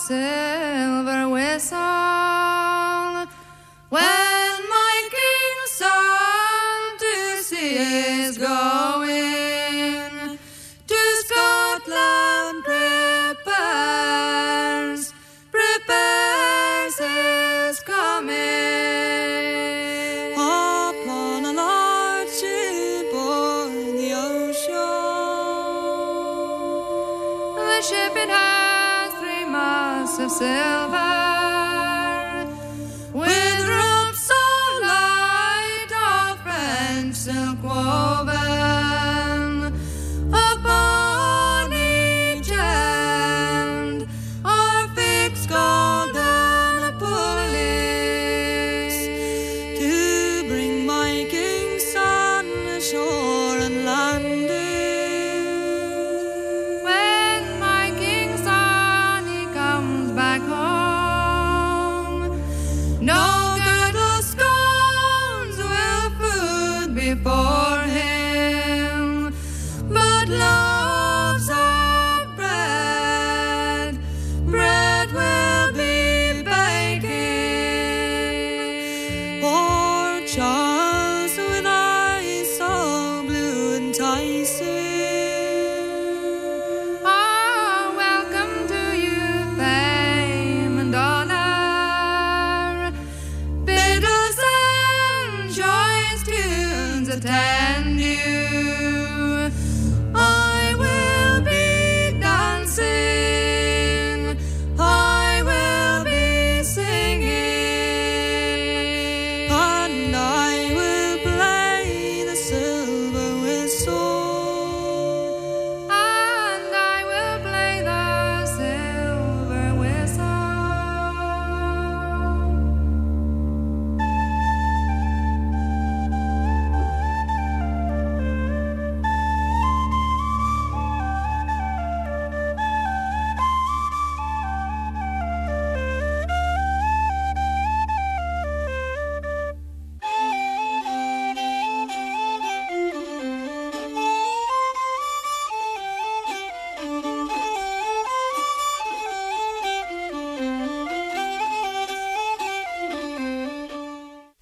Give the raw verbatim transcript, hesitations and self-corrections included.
silver whistle. When my king's son to sea is going, to Scotland prepares, prepares his coming. Upon a large ship on the ocean, the ship it has three masts of silver.